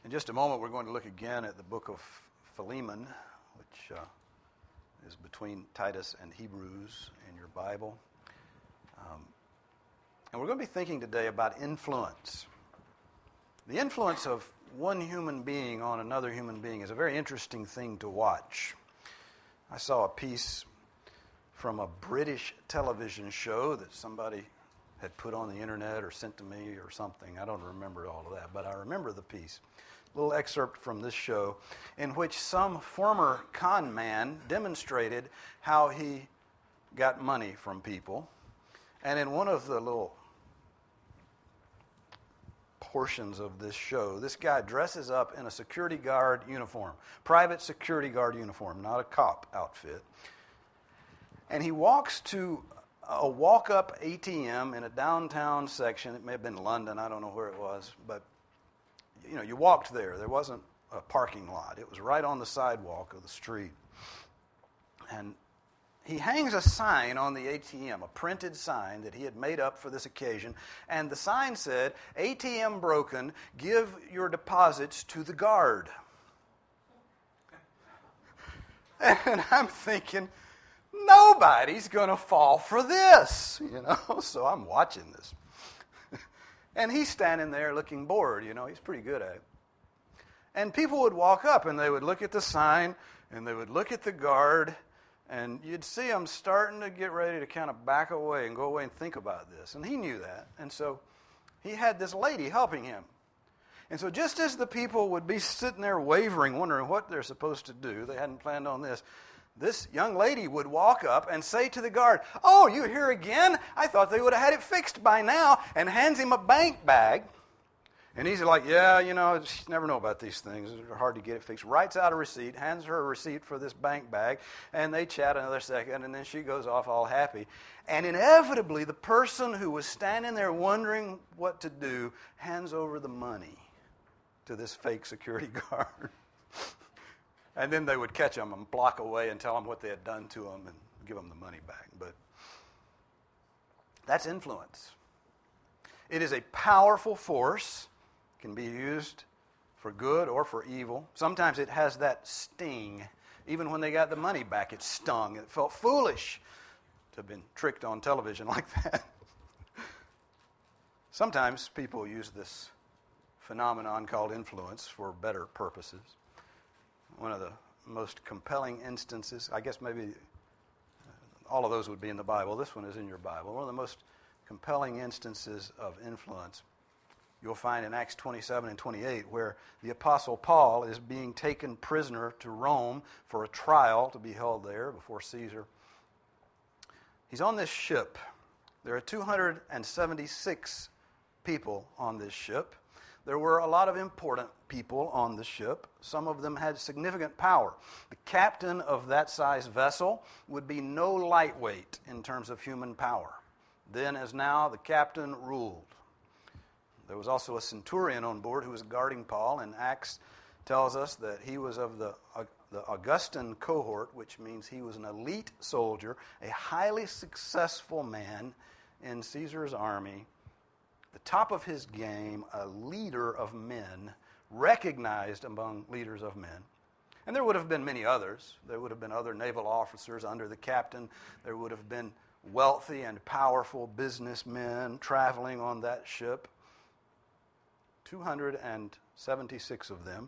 In just a moment, we're going to look again at the book of Philemon, which is between Titus and Hebrews in your Bible. And we're going to be thinking today about influence. The influence of one human being on another human being is a very interesting thing to watch. I saw a piece from a British television show that somebody had put on the internet or sent to me or something. I don't remember all of that, but I remember the piece. A little excerpt from this show in which some former con man demonstrated how he got money from people. And in one of the little portions of this show, this guy dresses up in a security guard uniform, private security guard uniform, not a cop outfit. And he walks to a walk-up ATM in a downtown section. It may have been London, I don't know where it was, but you know, you walked there. There wasn't a parking lot. It was right on the sidewalk of the street. And he hangs a sign on the ATM, a printed sign that he had made up for this occasion. And the sign said, "ATM broken, give your deposits to the guard." And I'm thinking, nobody's going to fall for this, you know. So I'm watching this. And he's standing there looking bored, you know. He's pretty good at it. And people would walk up and they would look at the sign and they would look at the guard, and you'd see them starting to get ready to kind of back away and go away and think about this. And he knew that. And so he had this lady helping him. And so just as the people would be sitting there wavering, wondering what they're supposed to do, they hadn't planned on this young lady would walk up and say to the guard, "Oh, you here again? I thought they would have had it fixed by now," and hands him a bank bag. And he's like, "Yeah, you know, you never know about these things. It's hard to get it fixed." Writes out a receipt, hands her a receipt for this bank bag, and they chat another second, and then she goes off all happy. And inevitably, the person who was standing there wondering what to do hands over the money to this fake security guard. And then they would catch them and block away and tell them what they had done to them and give them the money back. But that's influence. It is a powerful force. It can be used for good or for evil. Sometimes it has that sting. Even when they got the money back, it stung. It felt foolish to have been tricked on television like that. Sometimes people use this phenomenon called influence for better purposes. One of the most compelling instances, I guess maybe all of those would be in the Bible. This one is in your Bible. One of the most compelling instances of influence you'll find in Acts 27 and 28, where the Apostle Paul is being taken prisoner to Rome for a trial to be held there before Caesar. He's on this ship. There are 276 people on this ship. There were a lot of important people on the ship. Some of them had significant power. The captain of that size vessel would be no lightweight in terms of human power. Then, as now, the captain ruled. There was also a centurion on board who was guarding Paul, and Acts tells us that he was of the Augustan cohort, which means he was an elite soldier, a highly successful man in Caesar's army, the top of his game, a leader of men, recognized among leaders of men. And there would have been many others. There would have been other naval officers under the captain. There would have been wealthy and powerful businessmen traveling on that ship. 276 of them.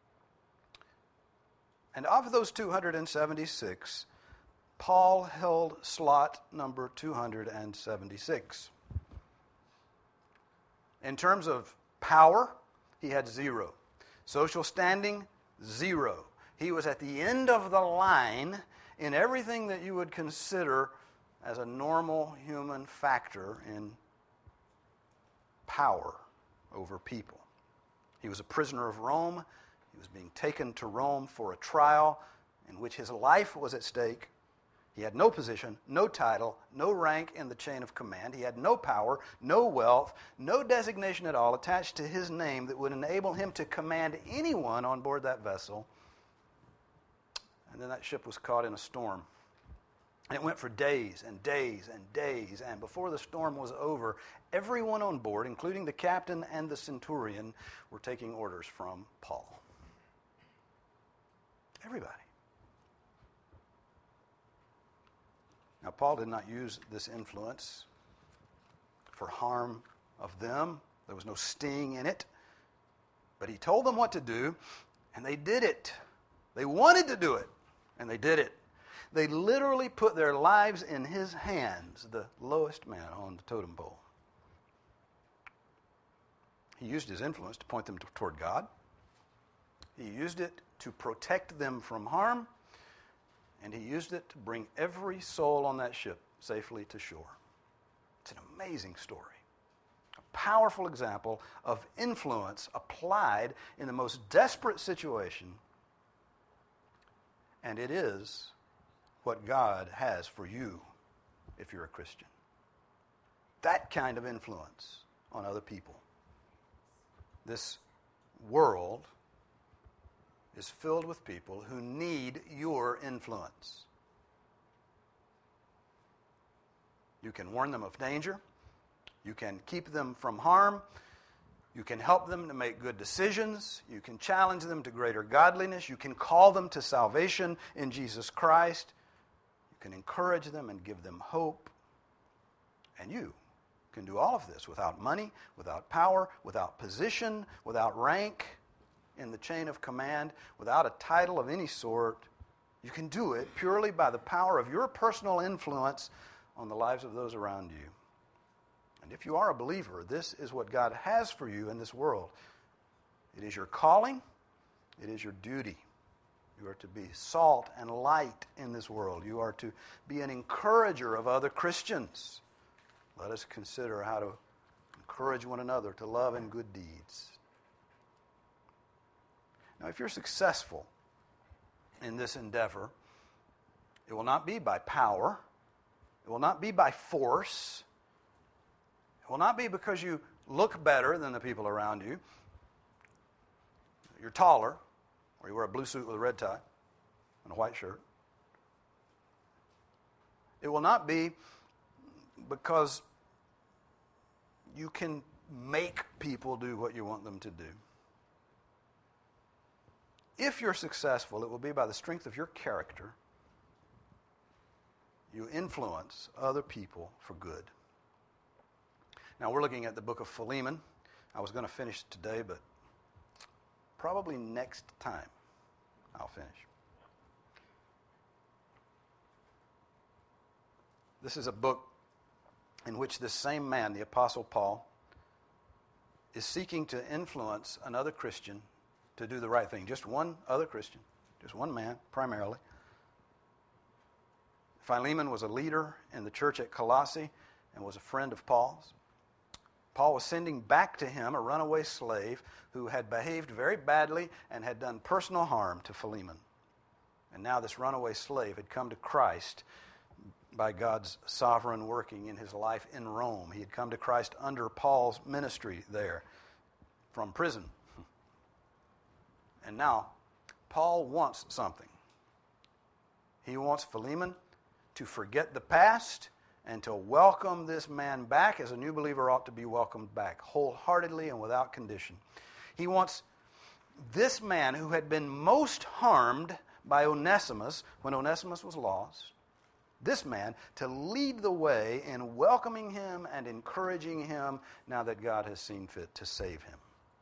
And of those 276, Paul held slot number 276. In terms of power, he had 0. Social standing, 0. He was at the end of the line in everything that you would consider as a normal human factor in power over people. He was a prisoner of Rome. He was being taken to Rome for a trial in which his life was at stake. He had no position, no title, no rank in the chain of command. He had no power, no wealth, no designation at all attached to his name that would enable him to command anyone on board that vessel. And then that ship was caught in a storm. And it went for days and days and days. And before the storm was over, everyone on board, including the captain and the centurion, were taking orders from Paul. Everybody. Now, Paul did not use this influence for harm of them. There was no sting in it. But he told them what to do, and they did it. They wanted to do it, and they did it. They literally put their lives in his hands, the lowest man on the totem pole. He used his influence to point them toward God. He used it to protect them from harm, and he used it to bring every soul on that ship safely to shore. It's an amazing story. A powerful example of influence applied in the most desperate situation, and it is what God has for you if you're a Christian. That kind of influence on other people. This world is filled with people who need your influence. You can warn them of danger. You can keep them from harm. You can help them to make good decisions. You can challenge them to greater godliness. You can call them to salvation in Jesus Christ. You can encourage them and give them hope. And you can do all of this without money, without power, without position, without rank in the chain of command, without a title of any sort. You can do it purely by the power of your personal influence on the lives of those around you. And if you are a believer, this is what God has for you in this world. It is your calling. It is your duty. You are to be salt and light in this world. You are to be an encourager of other Christians. Let us consider how to encourage one another to love and good deeds. Now, if you're successful in this endeavor, it will not be by power. It will not be by force. It will not be because you look better than the people around you. You're taller, or you wear a blue suit with a red tie and a white shirt. It will not be because you can make people do what you want them to do. If you're successful, it will be by the strength of your character. You influence other people for good. Now, we're looking at the book of Philemon. I was going to finish today, but probably next time I'll finish. This is a book in which this same man, the Apostle Paul, is seeking to influence another Christian to do the right thing. Just one other Christian, just one man, primarily. Philemon was a leader in the church at Colossae and was a friend of Paul's. Paul was sending back to him a runaway slave who had behaved very badly and had done personal harm to Philemon. And now this runaway slave had come to Christ by God's sovereign working in his life in Rome. He had come to Christ under Paul's ministry there from prison. And now Paul wants something. He wants Philemon to forget the past and to welcome this man back as a new believer ought to be welcomed back, wholeheartedly and without condition. He wants this man who had been most harmed by Onesimus when Onesimus was lost, this man to lead the way in welcoming him and encouraging him now that God has seen fit to save him.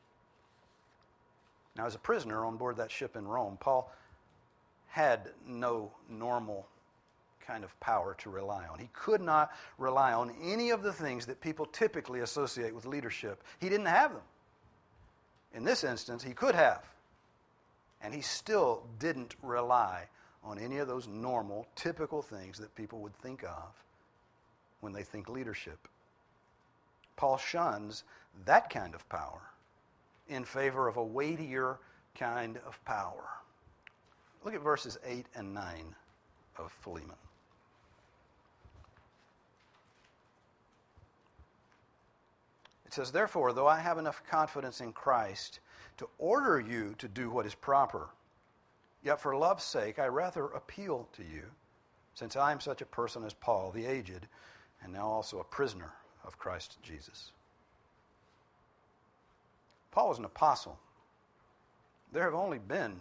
Now, as a prisoner on board that ship in Rome, Paul had no normal kind of power to rely on. He could not rely on any of the things that people typically associate with leadership. He didn't have them. In this instance, he could have. And he still didn't rely on any of those normal, typical things that people would think of when they think leadership. Paul shuns that kind of power in favor of a weightier kind of power. Look at verses 8 and 9 of Philemon. It says, "Therefore, though I have enough confidence in Christ to order you to do what is proper, yet for love's sake I rather appeal to you. since I am such a person as Paul, the aged, and now also a prisoner of Christ Jesus. Paul was an apostle. There have only been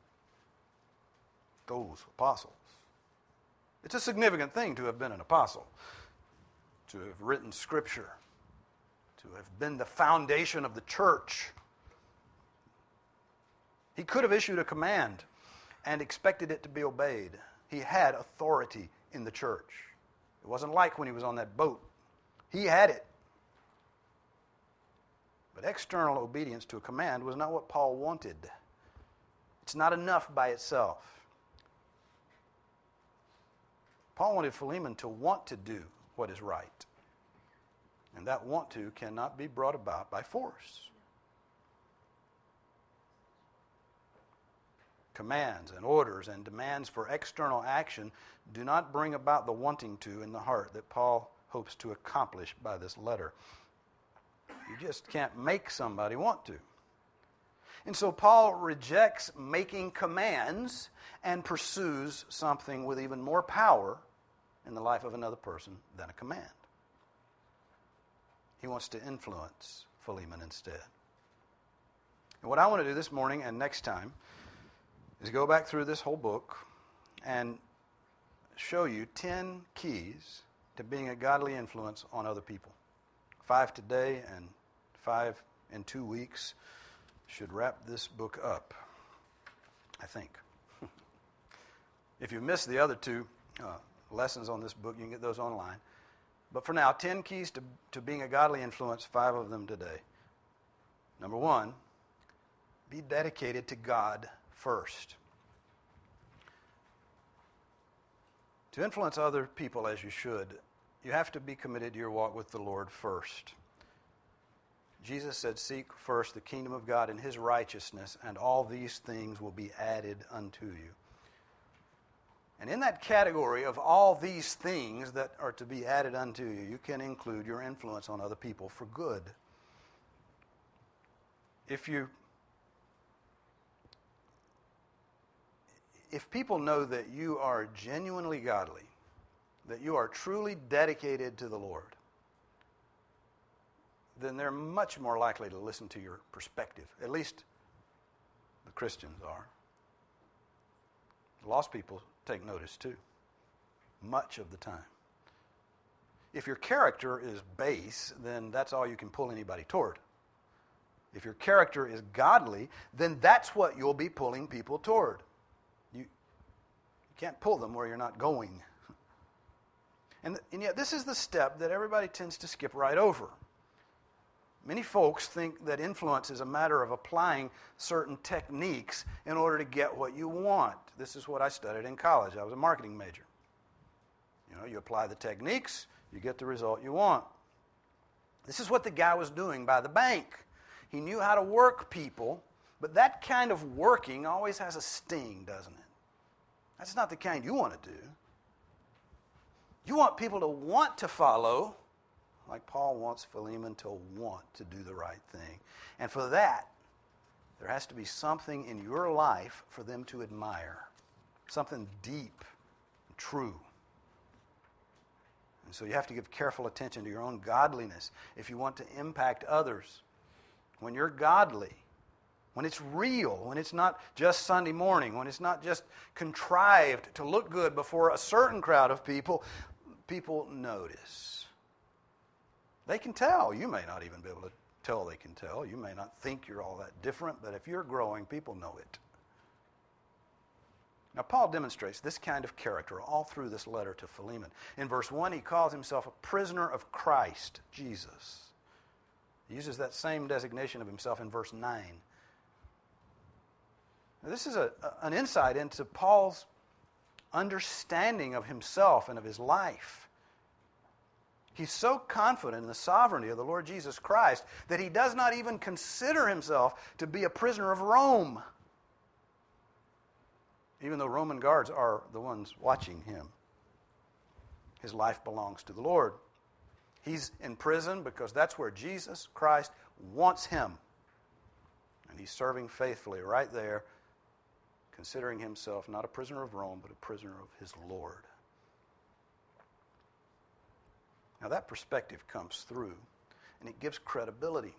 those apostles. It's a significant thing to have been an apostle, to have written Scripture, to have been the foundation of the church. He could have issued a command and expected it to be obeyed. He had authority in the church. It wasn't like when he was on that boat. He had it. But external obedience to a command was not what Paul wanted. It's not enough by itself. Paul wanted Philemon to want to do what is right. And that want to cannot be brought about by force. Commands and orders and demands for external action do not bring about the wanting to in the heart that Paul hopes to accomplish by this letter. You just can't make somebody want to. And so Paul rejects making commands and pursues something with even more power in the life of another person than a command. He wants to influence Philemon instead. And what I want to do this morning and next time is go back through this whole book and show you 10 keys to being a godly influence on other people. 5 today and 5 in 2 weeks should wrap this book up, I think. If you missed the other 2 lessons on this book, you can get those online. But for now, 10 keys to being a godly influence, 5 of them today. Number 1, be dedicated to God first. To influence other people as you should, you have to be committed to your walk with the Lord first. Jesus said, "Seek first the kingdom of God and His righteousness, and all these things will be added unto you." And in that category of all these things that are to be added unto you, you can include your influence on other people for good. If people know that you are genuinely godly, that you are truly dedicated to the Lord, then they're much more likely to listen to your perspective. At least the Christians are. Lost people take notice too, much of the time. If your character is base, then that's all you can pull anybody toward. If your character is godly, then that's what you'll be pulling people toward. You can't pull them where you're not going. And yet this is the step that everybody tends to skip right over. Many folks think that influence is a matter of applying certain techniques in order to get what you want. This is what I studied in college. I was a marketing major. You apply the techniques, you get the result you want. This is what the guy was doing by the bank. He knew how to work people, but that kind of working always has a sting, doesn't it? That's not the kind you want to do. You want people to want to follow, like Paul wants Philemon to want to do the right thing. And for that, there has to be something in your life for them to admire, something deep and true. And so you have to give careful attention to your own godliness if you want to impact others. When you're godly, when it's real, when it's not just Sunday morning, when it's not just contrived to look good before a certain crowd of people, people notice. They can tell. You may not even be able to tell they can tell. You may not think you're all that different, but if you're growing, people know it. Now, Paul demonstrates this kind of character all through this letter to Philemon. In verse 1, he calls himself a prisoner of Christ Jesus. He uses that same designation of himself in verse 9. Now, this is an insight into Paul's understanding of himself and of his life. He's so confident in the sovereignty of the Lord Jesus Christ that he does not even consider himself to be a prisoner of Rome, even though Roman guards are the ones watching him. His life belongs to the Lord. He's in prison because that's where Jesus Christ wants him. And he's serving faithfully right there, considering himself not a prisoner of Rome, but a prisoner of his Lord. Now that perspective comes through, and it gives credibility.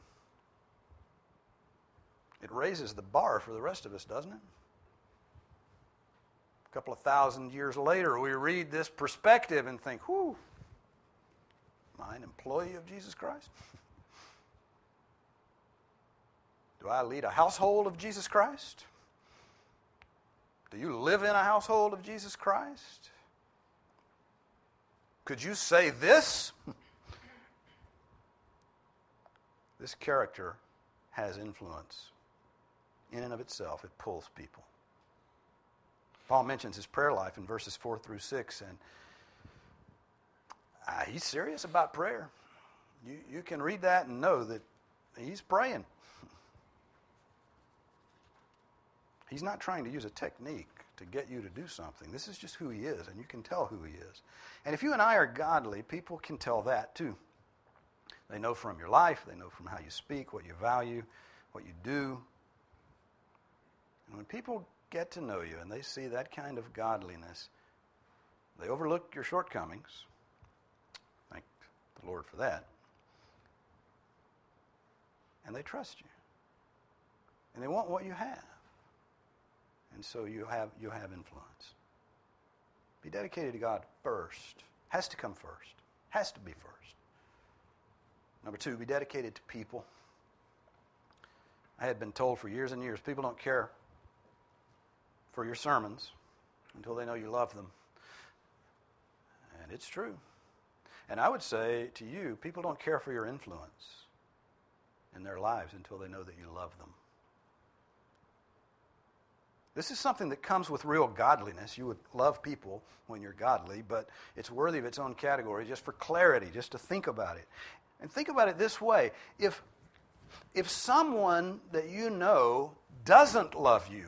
It raises the bar for the rest of us, doesn't it? A couple of thousand years later, we read this perspective and think, whew, am I an employee of Jesus Christ? Do I lead a household of Jesus Christ? Do you live in a household of Jesus Christ? Could you say this? This character has influence. In and of itself, it pulls people. Paul mentions his prayer life in verses 4 through 6, and he's serious about prayer. You can read that and know that he's praying. He's not trying to use a technique to get you to do something. This is just who he is, and you can tell who he is. And if you and I are godly, people can tell that too. They know from your life, they know from how you speak, what you value, what you do. And when people get to know you and they see that kind of godliness, they overlook your shortcomings. Thank the Lord for that. And they trust you. And they want what you have. And so you have influence. Be dedicated to God first. Has to come first. Has to be first. Number 2, be dedicated to people. I had been told for years and years, people don't care for your sermons until they know you love them. And it's true. And I would say to you, people don't care for your influence in their lives until they know that you love them. This is something that comes with real godliness. You would love people when you're godly, but it's worthy of its own category just for clarity, just to think about it. And think about it this way. If someone that you know doesn't love you,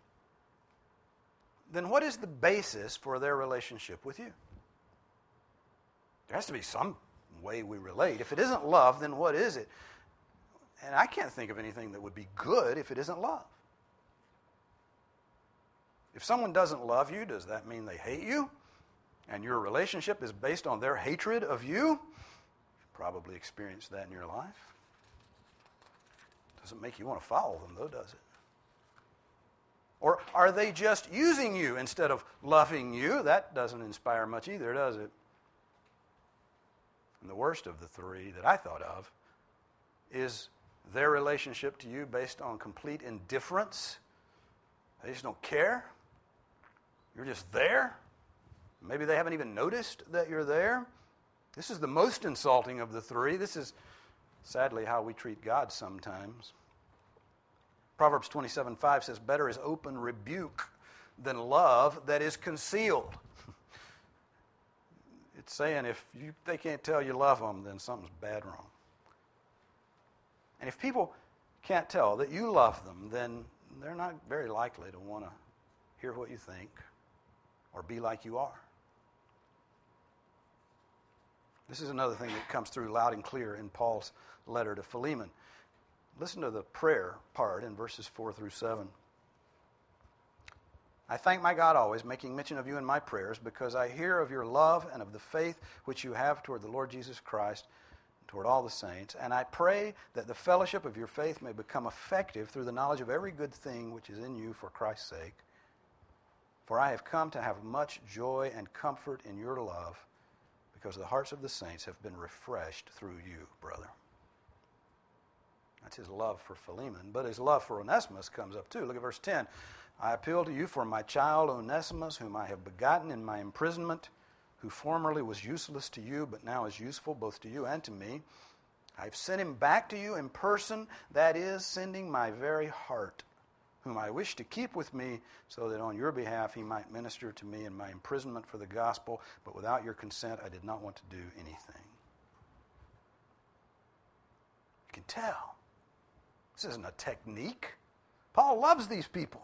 then what is the basis for their relationship with you? There has to be some way we relate. If it isn't love, then what is it? And I can't think of anything that would be good if it isn't love. If someone doesn't love you, does that mean they hate you? And your relationship is based on their hatred of you? You've probably experienced that in your life. Doesn't make you want to follow them, though, does it? Or are they just using you instead of loving you? That doesn't inspire much either, does it? And the worst of the 3 that I thought of is their relationship to you based on complete indifference. They just don't care. You're just there. Maybe they haven't even noticed that you're there. This is the most insulting of the 3. This is sadly how we treat God sometimes. Proverbs 27:5 says, better is open rebuke than love that is concealed. It's saying if they can't tell you love them, then something's bad wrong. And if people can't tell that you love them, then they're not very likely to want to hear what you think or be like you are. This is another thing that comes through loud and clear in Paul's letter to Philemon. Listen to the prayer part in verses 4 through 7. I thank my God always, making mention of you in my prayers, because I hear of your love and of the faith which you have toward the Lord Jesus Christ, and toward all the saints. And I pray that the fellowship of your faith may become effective through the knowledge of every good thing which is in you for Christ's sake. For I have come to have much joy and comfort in your love, because the hearts of the saints have been refreshed through you, brother. That's his love for Philemon. But his love for Onesimus comes up too. Look at verse 10. I appeal to you for my child Onesimus, whom I have begotten in my imprisonment, who formerly was useless to you, but now is useful both to you and to me. I've sent him back to you in person, that is, sending my very heart, whom I wish to keep with me, so that on your behalf he might minister to me in my imprisonment for the gospel, but without your consent I did not want to do anything. You can tell. This isn't a technique. Paul loves these people.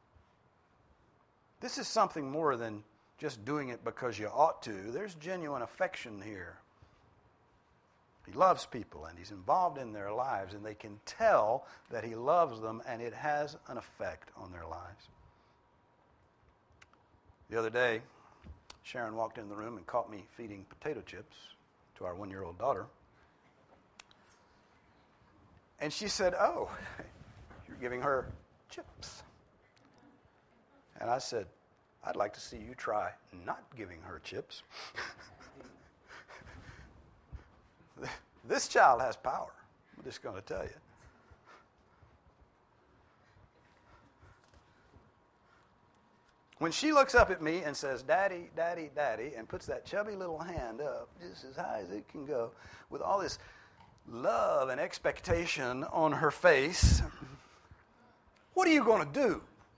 This is something more than just doing it because you ought to. There's genuine affection here. He loves people and he's involved in their lives, and they can tell that he loves them, and it has an effect on their lives. The other day, Sharon walked in the room and caught me feeding potato chips to our 1-year-old daughter. And she said, "Oh, you're giving her chips." And I said, "I'd like to see you try not giving her chips." This child has power. I'm just going to tell you. When she looks up at me and says, "Daddy, Daddy, Daddy," and puts that chubby little hand up just as high as it can go with all this love and expectation on her face, what are you going to do?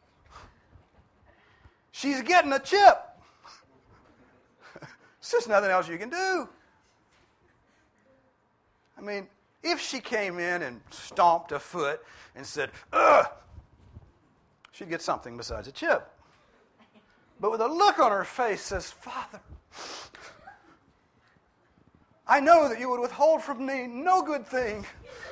She's getting a chip. It's just nothing else you can do. I mean, if she came in and stomped a foot and said, "Ugh," she'd get something besides a chip. But with a look on her face says, "Father, I know that you would withhold from me no good thing."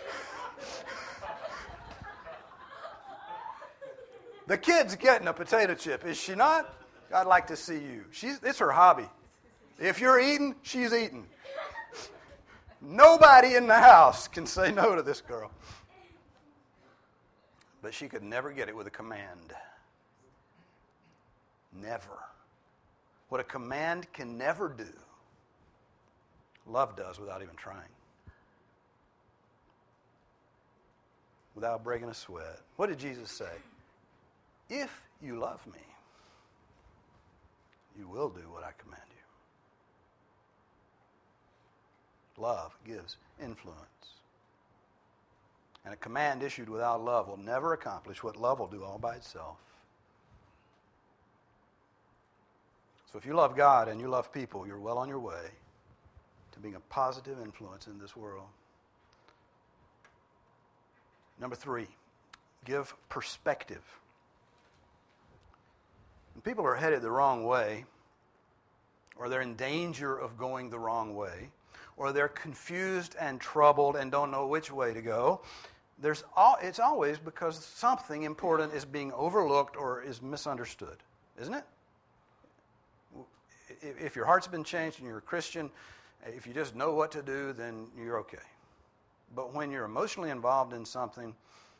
The kid's getting a potato chip, is she not? I'd like to see you. It's her hobby. If you're eating, she's eating. Nobody in the house can say no to this girl. But she could never get it with a command. Never. What a command can never do, love does without even trying. Without breaking a sweat. What did Jesus say? If you love me, you will do what I command you. Love gives influence. And a command issued without love will never accomplish what love will do all by itself. So if you love God and you love people, you're well on your way to being a positive influence in this world. Number 3, give perspective. When people are headed the wrong way, or they're in danger of going the wrong way, or they're confused and troubled and don't know which way to go, it's always because something important is being overlooked or is misunderstood, isn't it? If your heart's been changed and you're a Christian, if you just know what to do, then you're okay. But when you're emotionally involved in something,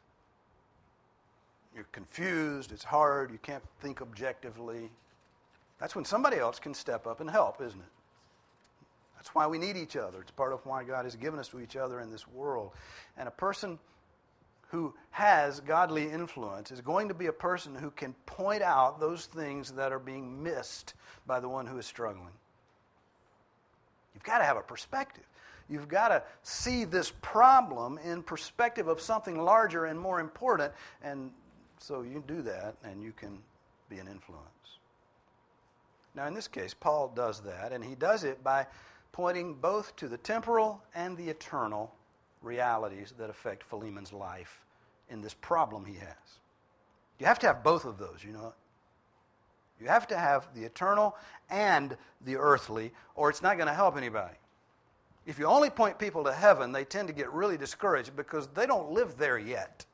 you're confused, it's hard, you can't think objectively, that's when somebody else can step up and help, isn't it? That's why we need each other. It's part of why God has given us to each other in this world. And a person who has godly influence is going to be a person who can point out those things that are being missed by the one who is struggling. You've got to have a perspective. You've got to see this problem in perspective of something larger and more important, and so you do that and you can be an influence. Now in this case, Paul does that, and he does it by pointing both to the temporal and the eternal realities that affect Philemon's life in this problem he has. You have to have both of those, you know. You have to have the eternal and the earthly, or it's not going to help anybody. If you only point people to heaven, they tend to get really discouraged because they don't live there yet.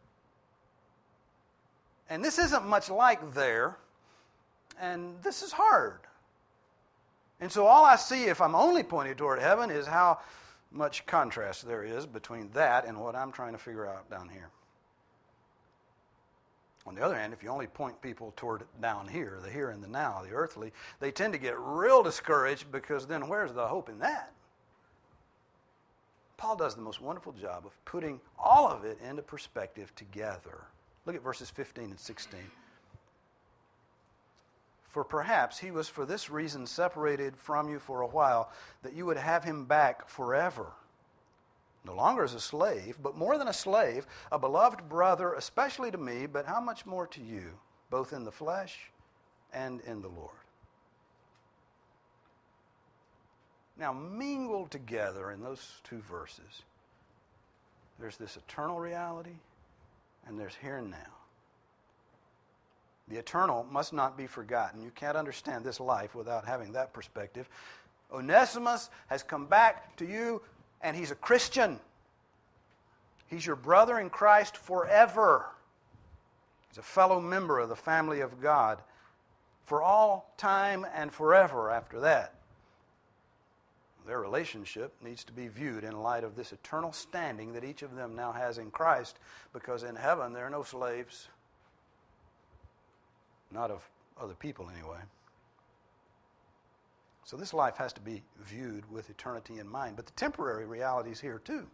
And this isn't much like there, and this is hard. And so all I see if I'm only pointing toward heaven is how much contrast there is between that and what I'm trying to figure out down here. On the other hand, if you only point people toward down here, the here and the now, the earthly, they tend to get real discouraged because then where's the hope in that? Paul does the most wonderful job of putting all of it into perspective together. Look at verses 15 and 16. For perhaps he was for this reason separated from you for a while, that you would have him back forever. No longer as a slave, but more than a slave, a beloved brother, especially to me, but how much more to you, both in the flesh and in the Lord. Now, mingled together in those two verses, there's this eternal reality and there's here and now. The eternal must not be forgotten. You can't understand this life without having that perspective. Onesimus has come back to you, and he's a Christian. He's your brother in Christ forever. He's a fellow member of the family of God for all time and forever after that. Their relationship needs to be viewed in light of this eternal standing that each of them now has in Christ, because in heaven there are no slaves. Not of other people, anyway. So this life has to be viewed with eternity in mind. But the temporary reality is here too.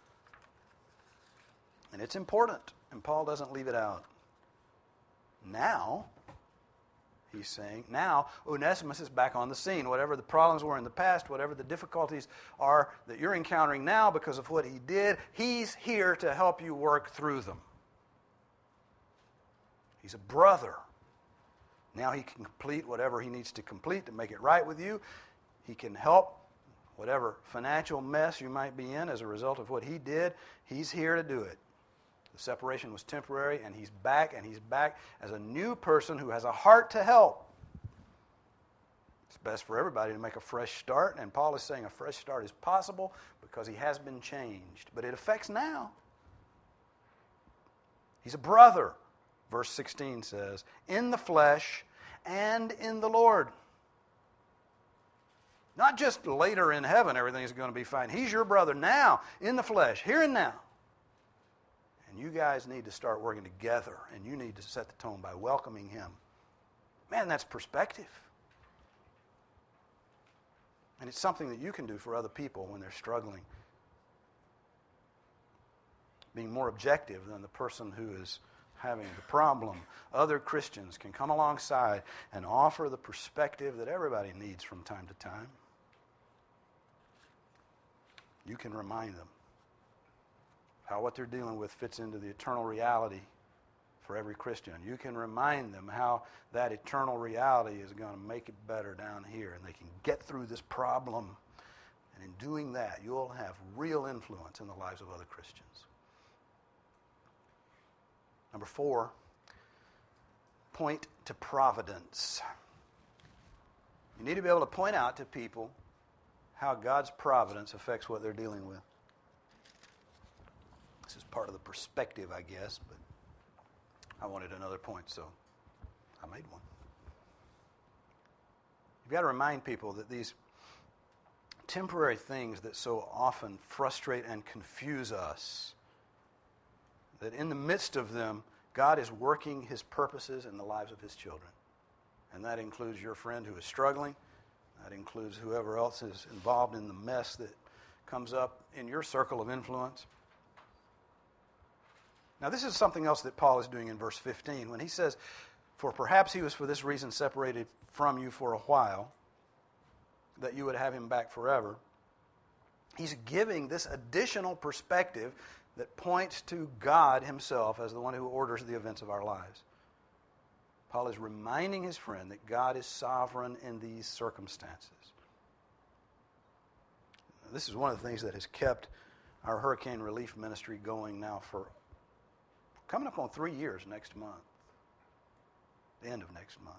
And it's important, and Paul doesn't leave it out. Now, he's saying, now Onesimus is back on the scene. Whatever the problems were in the past, whatever the difficulties are that you're encountering now because of what he did, he's here to help you work through them. He's a brother. Now he can complete whatever he needs to complete to make it right with you. He can help whatever financial mess you might be in as a result of what he did. He's here to do it. The separation was temporary, and he's back as a new person who has a heart to help. It's best for everybody to make a fresh start, and Paul is saying a fresh start is possible because he has been changed. But it affects now. He's a brother. Verse 16 says, in the flesh and in the Lord. Not just later in heaven everything is going to be fine. He's your brother now, in the flesh, here and now. And you guys need to start working together, and you need to set the tone by welcoming him. Man, that's perspective. And it's something that you can do for other people when they're struggling. Being more objective than the person who is having the problem. Other Christians can come alongside and offer the perspective that everybody needs from time to time. You can remind them how what they're dealing with fits into the eternal reality for every Christian. You can remind them how that eternal reality is going to make it better down here, and they can get through this problem. And in doing that, you'll have real influence in the lives of other Christians. Number 4, point to providence. You need to be able to point out to people how God's providence affects what they're dealing with. This is part of the perspective, I guess, but I wanted another point, so I made one. You've got to remind people that these temporary things that so often frustrate and confuse us, that in the midst of them, God is working his purposes in the lives of his children. And that includes your friend who is struggling. That includes whoever else is involved in the mess that comes up in your circle of influence. Now, this is something else that Paul is doing in verse 15 when he says, for perhaps he was for this reason separated from you for a while, that you would have him back forever. He's giving this additional perspective that points to God himself as the one who orders the events of our lives. Paul is reminding his friend that God is sovereign in these circumstances. This is one of the things that has kept our hurricane relief ministry going now for coming up on 3 years next month, the end of next month.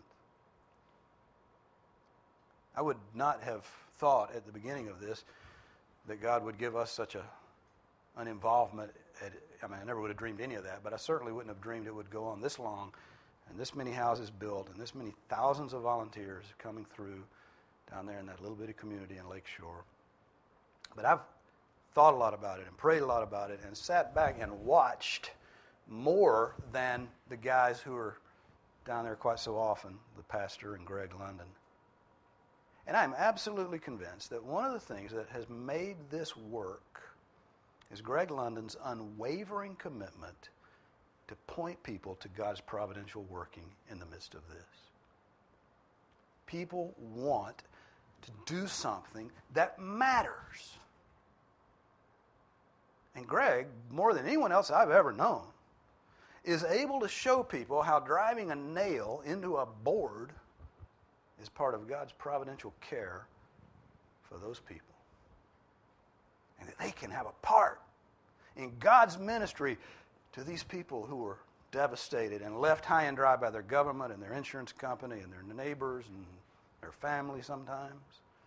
I would not have thought at the beginning of this that God would give us such an involvement. I never would have dreamed any of that, but I certainly wouldn't have dreamed it would go on this long and this many houses built and this many thousands of volunteers coming through down there in that little bitty community in Lakeshore. But I've thought a lot about it and prayed a lot about it and sat back and watched more than the guys who are down there quite so often, the pastor and Greg London. And I'm absolutely convinced that one of the things that has made this work is Greg London's unwavering commitment to point people to God's providential working in the midst of this. People want to do something that matters. And Greg, more than anyone else I've ever known, is able to show people how driving a nail into a board is part of God's providential care for those people. And that they can have a part in God's ministry to these people who were devastated and left high and dry by their government and their insurance company and their neighbors and their family sometimes.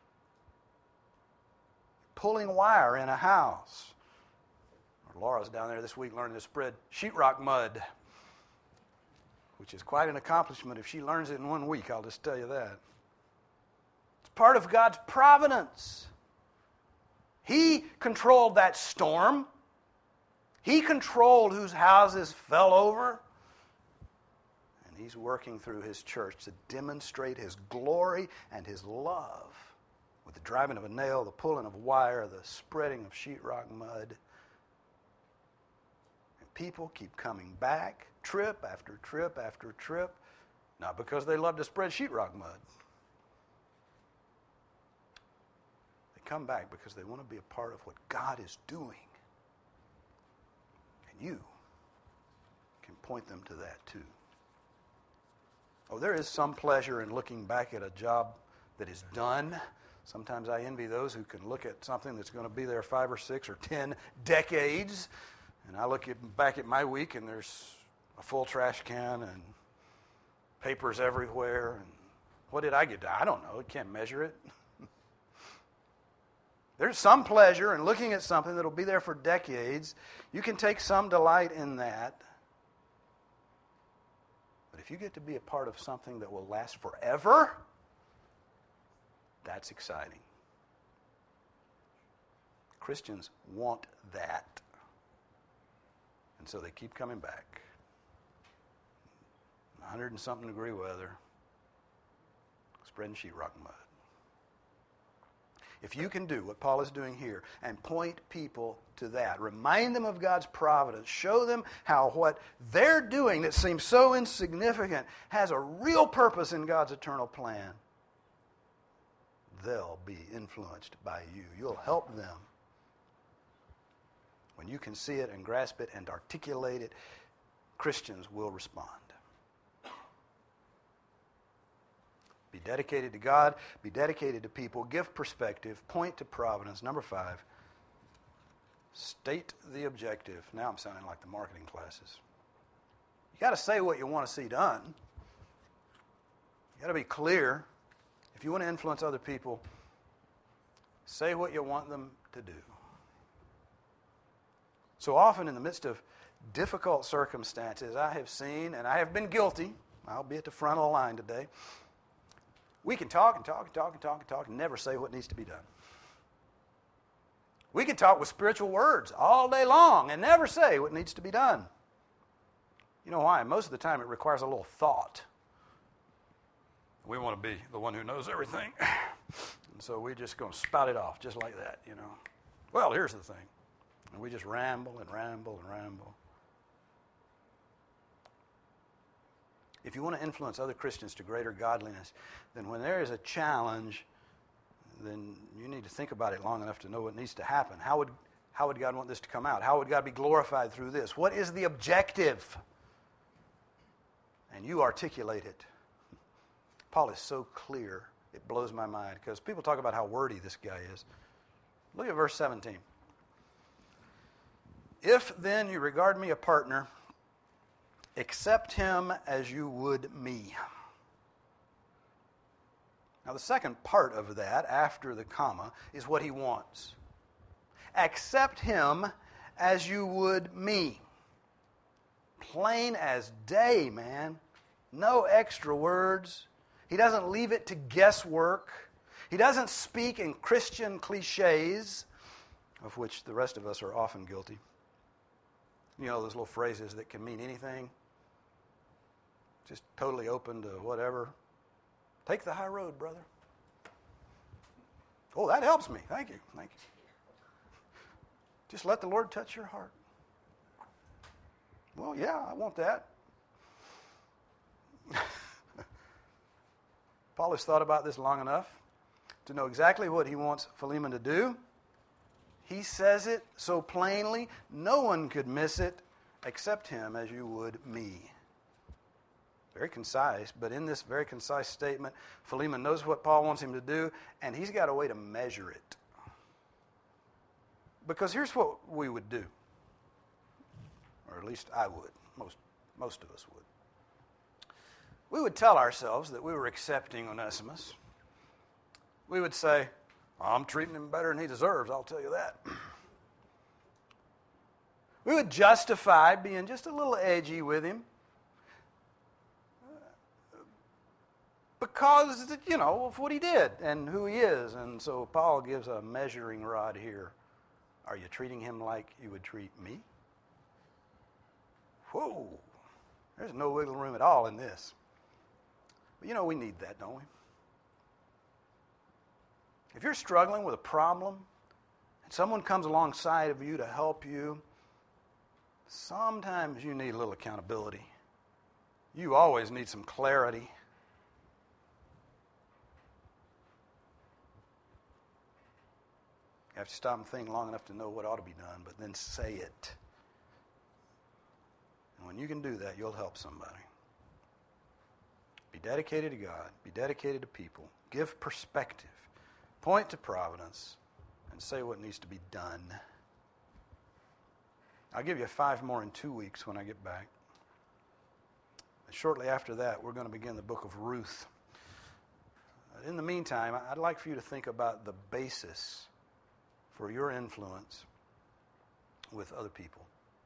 Pulling wire in a house. Laura's down there this week learning to spread sheetrock mud, which is quite an accomplishment if she learns it in 1 week, I'll just tell you that. It's part of God's providence. He controlled that storm. He controlled whose houses fell over. And He's working through His church to demonstrate His glory and His love with the driving of a nail, the pulling of wire, the spreading of sheetrock mud. And people keep coming back, trip after trip after trip, not because they love to spread sheetrock mud. They come back because they want to be a part of what God is doing. And you can point them to that too. Oh, there is some pleasure in looking back at a job that is done. Sometimes I envy those who can look at something that's going to be there 5 or 6 or 10 decades. And I look back at my week and there's a full trash can and papers everywhere. And what did I get done? I don't know. I can't measure it. There's some pleasure in looking at something that will be there for decades. You can take some delight in that. But if you get to be a part of something that will last forever, that's exciting. Christians want that. And so they keep coming back. 100 and something degree weather, spreading sheetrock mud. If you can do what Paul is doing here and point people to that, remind them of God's providence, show them how what they're doing that seems so insignificant has a real purpose in God's eternal plan, they'll be influenced by you. You'll help them. When you can see it and grasp it and articulate it, Christians will respond. Be dedicated to God, be dedicated to people, give perspective, point to providence. Number 5, state the objective. Now I'm sounding like the marketing classes. You got to say what you want to see done. You got to be clear. If you want to influence other people, say what you want them to do. So often in the midst of difficult circumstances, I have seen, and I have been guilty, I'll be at the front of the line today, we can talk and talk and talk and talk and talk and never say what needs to be done. We can talk with spiritual words all day long and never say what needs to be done. You know why? Most of the time it requires a little thought. We want to be the one who knows everything. And so we're just going to spout it off just like that, you know. Well, here's the thing. And we just ramble and ramble and ramble. If you want to influence other Christians to greater godliness, then when there is a challenge, then you need to think about it long enough to know what needs to happen. How would God want this to come out? How would God be glorified through this? What is the objective? And you articulate it. Paul is so clear, it blows my mind, because people talk about how wordy this guy is. Look at verse 17. If then you regard me a partner, accept him as you would me. Now the second part of that, after the comma, is what he wants. Accept him as you would me. Plain as day, man. No extra words. He doesn't leave it to guesswork. He doesn't speak in Christian cliches, of which the rest of us are often guilty. You know, those little phrases that can mean anything. Just totally open to whatever. Take the high road, brother. Oh, that helps me. Thank you. Thank you. Just let the Lord touch your heart. Well, yeah, I want that. Paul has thought about this long enough to know exactly what he wants Philemon to do. He says it so plainly, no one could miss it except him as you would me. Very concise, but in this very concise statement, Philemon knows what Paul wants him to do, and he's got a way to measure it. Because here's what we would do, or at least I would, most of us would. We would tell ourselves that we were accepting Onesimus. We would say, I'm treating him better than he deserves, I'll tell you that. We would justify being just a little edgy with him. Because, you know, of what he did and who he is. And so Paul gives a measuring rod here Are you treating him like you would treat me? Whoa, there's no wiggle room at all in this. But you know, we need that, don't we? If you're struggling with a problem and someone comes alongside of you to help you, sometimes you need a little accountability. You always need some clarity. You have to stop and think long enough to know what ought to be done, but then say it. And when you can do that, you'll help somebody. Be dedicated to God. Be dedicated to people. Give perspective. Point to providence. And say what needs to be done. I'll give you 5 more in 2 weeks when I get back. And shortly after that, we're going to begin the book of Ruth. In the meantime, I'd like for you to think about the basis for your influence with other people.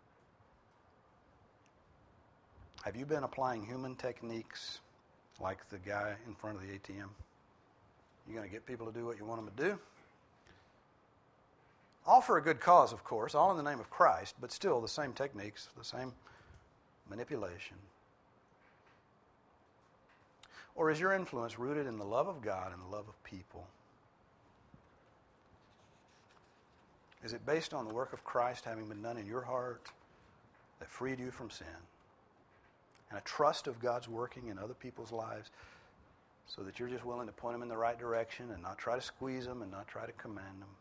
Have you been applying human techniques like the guy in front of the ATM? You're going to get people to do what you want them to do? All for a good cause, of course, all in the name of Christ, but still the same techniques, the same manipulation. Or is your influence rooted in the love of God and the love of people? Is it based on the work of Christ having been done in your heart that freed you from sin? And a trust of God's working in other people's lives so that you're just willing to point them in the right direction and not try to squeeze them and not try to command them?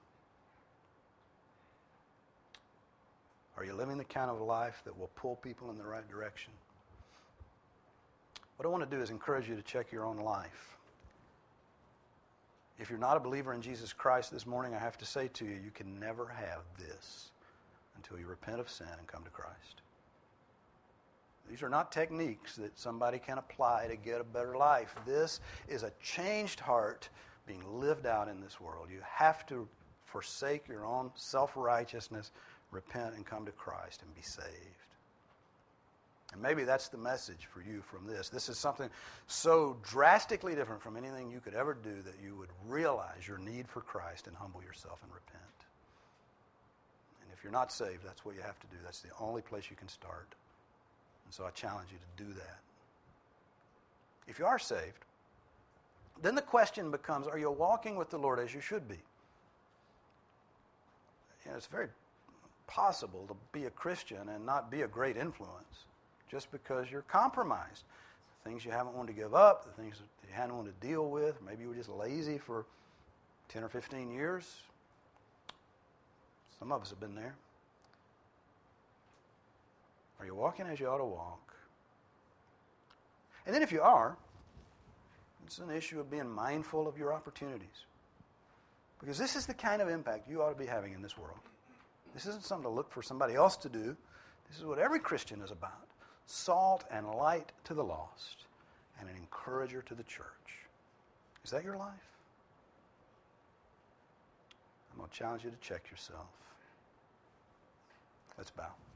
Are you living the kind of life that will pull people in the right direction? What I want to do is encourage you to check your own life. If you're not a believer in Jesus Christ this morning, I have to say to you, you can never have this until you repent of sin and come to Christ. These are not techniques that somebody can apply to get a better life. This is a changed heart being lived out in this world. You have to forsake your own self-righteousness, repent, and come to Christ and be saved. And maybe that's the message for you from this. This is something so drastically different from anything you could ever do that you would realize your need for Christ and humble yourself and repent. And if you're not saved, that's what you have to do. That's the only place you can start. And so I challenge you to do that. If you are saved, then the question becomes, are you walking with the Lord as you should be? You know, it's very possible to be a Christian and not be a great influence just because you're compromised. The things you haven't wanted to give up, the things that you hadn't wanted to deal with, maybe you were just lazy for 10 or 15 years. Some of us have been there. Are you walking as you ought to walk? And then if you are, it's an issue of being mindful of your opportunities. Because this is the kind of impact you ought to be having in this world. This isn't something to look for somebody else to do. This is what every Christian is about. Salt and light to the lost, and an encourager to the church. Is that your life? I'm going to challenge you to check yourself. Let's bow.